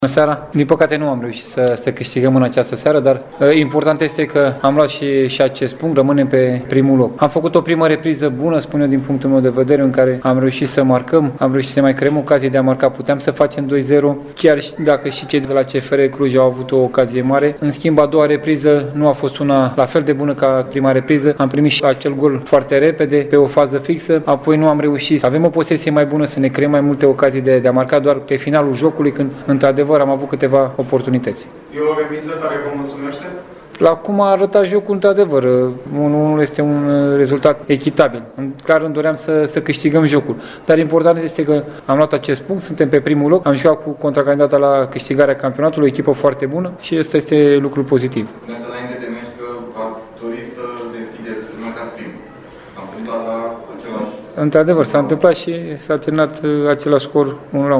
Bună seara! Din păcate nu am reușit să câștigăm în această seară, dar important este că am luat și acest punct, rămânem pe primul loc. Am făcut o primă repriză bună, spun eu, din punctul meu de vedere, în care am reușit să marcăm, am reușit să mai creăm ocazie de a marca, puteam să facem 2-0, chiar dacă și cei de la CFR Cluj au avut o ocazie mare. În schimb, a doua repriză nu a fost una la fel de bună ca prima repriză, am primit și acel gol foarte repede, pe o fază fixă, apoi nu am reușit să avem o posesie mai bună, să ne creăm mai multe ocazii de a marca, doar pe finalul jocului, când într-adevăr am avut câteva oportunități. E o remiză care vă mulțumește? La cum a arătat jocul, într-adevăr, unul este un rezultat echitabil. Clar îmi doream să câștigăm jocul. Dar important este că am luat acest punct, suntem pe primul loc, am jucat cu contracandidata la câștigarea campionatului, o echipă foarte bună și ăsta este lucrul pozitiv. Înainte de meci că ați dorit să deschideți, să marcați primul. Am întâmplat la același... Într-adevăr, s-a întâmplat și s-a terminat același scor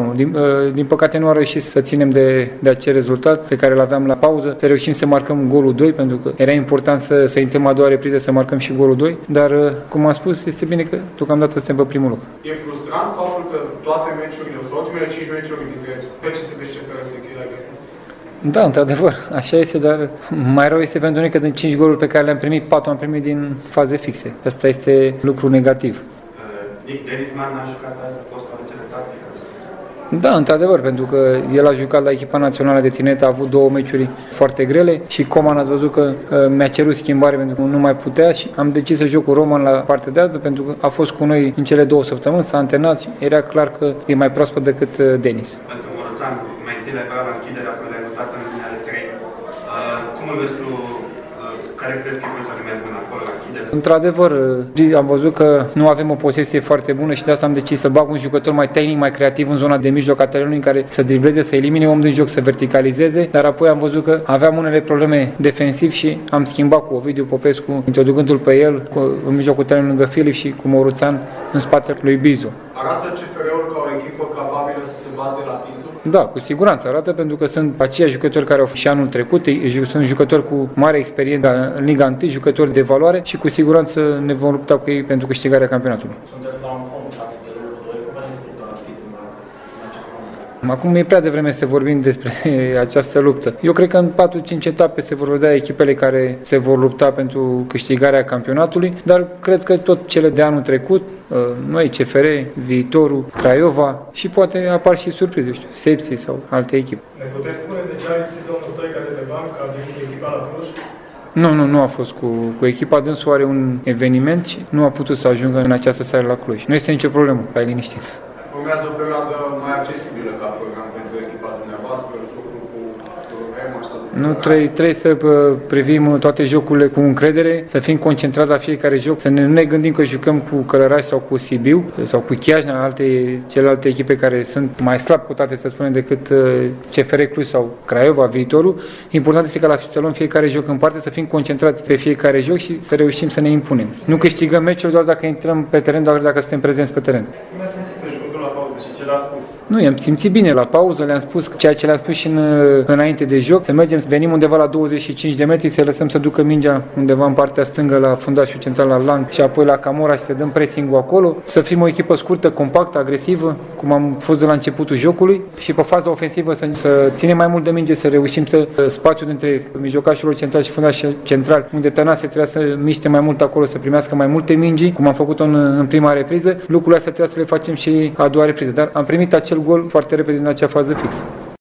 1-1. Din păcate nu am reușit să ținem de acel rezultat pe care îl aveam la pauză, să reușim să marcăm golul 2, pentru că era important să intrăm a doua repriză, să marcăm și golul 2, dar, cum am spus, este bine că deocamdată suntem pe primul loc. E frustrant faptul că toate meciurile, sau ultimele 5 meciuri dintre FCSB și CFR se încheie la egal? Da, într-adevăr, așa este, dar mai rău este pentru noi că din 5 goluri pe care le-am primit, 4 am primit din faze fixe. Asta este lucru negativ. Denisman a jucat azi, a fost o alegere tactică? Da, într-adevăr, pentru că el a jucat la echipa națională de tineret, a avut 2 meciuri foarte grele și Coman ați văzut că mi-a cerut schimbare pentru că nu mai putea și am decis să joc cu Roman la partea de altă, pentru că a fost cu noi în cele 2 săptămâni, s-a antrenat și era clar că e mai proaspăt decât Denis. Pentru Moroțan, mai întâi la închiderea pe rezultat în linia de 3. Cum îl vezi tu, care crezi că e să mai bun acolo la închidere? Într-adevăr, am văzut că nu avem o posesie foarte bună și de asta am decis să bag un jucător mai tehnic, mai creativ în zona de mijloc a terenului, în care să dribleze, să elimine om din joc, să verticalizeze, dar apoi am văzut că aveam unele probleme defensiv și am schimbat cu Ovidiu Popescu, introducându-l pe el în mijlocul terenului lângă Filip și cu Moruțan în spatele lui Bizu. Arată CFR-ul ca o echipă capabilă să se bate la titlu? Da, cu siguranță arată, pentru că sunt aceiași jucători care au fost și anul trecut, sunt jucători cu mare experiență în Liga 1, jucători de valoare și cu siguranță ne vom lupta cu ei pentru câștigarea campionatului. Sunteți la un fond față de locul 2, cum vedeți lupta la titlu în acest moment? Acum e prea devreme să vorbim despre această luptă. Eu cred că în 4-5 etape se vor vedea echipele care se vor lupta pentru câștigarea campionatului, dar cred că tot cele de anul trecut, noi, CFR, Viitorul, Craiova și poate apar și surprize, știu, Sepsi sau alte echipe. Ne puteți spune de ce a lipsit domnul Stoica de pe bancă, a venit echipa la Cluj? Nu a fost cu echipa, dânsul are un eveniment și nu a putut să ajungă în această seară la Cluj. Nu este nicio problemă, ai liniștit. Urmează o perioadă mai accesibilă ca program pentru echipa dumneavoastră, jocul cu Roma și toate. Nu, trebuie să privim toate jocurile cu încredere, să fim concentrați la fiecare joc, să nu ne gândim că jucăm cu Călăraș sau cu Sibiu sau cu Chiajna, celelalte echipe care sunt mai slab cotate, să spunem, decât CFR Cluj sau Craiova, Viitorul. Important este ca să luăm fiecare joc în parte, să fim concentrați pe fiecare joc și să reușim să ne impunem. Nu câștigăm meciul doar dacă intrăm pe teren, doar dacă suntem prezenți pe teren. Cum ați simțit pe jucătorul la pauză și ce l-a spus? Nu, i-am simțit bine la pauză, le-am spus ceea ce le-am spus și înainte de joc, să mergem, să venim undeva la 25 de metri, să lăsăm să ducă mingea undeva în partea stângă la fundașul central la Lang și apoi la Camora și să dăm pressing-ul acolo, să fim o echipă scurtă, compactă, agresivă, cum am fost de la începutul jocului și pe faza ofensivă să ținem mai mult de minge, să reușim să spațiul dintre mijlocașul central și fundașul central, unde Tănase trebuia să miște mai mult acolo, să primească mai multe mingi, cum am făcut-o în prima repriză, lucrurile astea trebuia să le facem și a doua repriză, dar am primit acel gol foarte repede în acea fază fixă.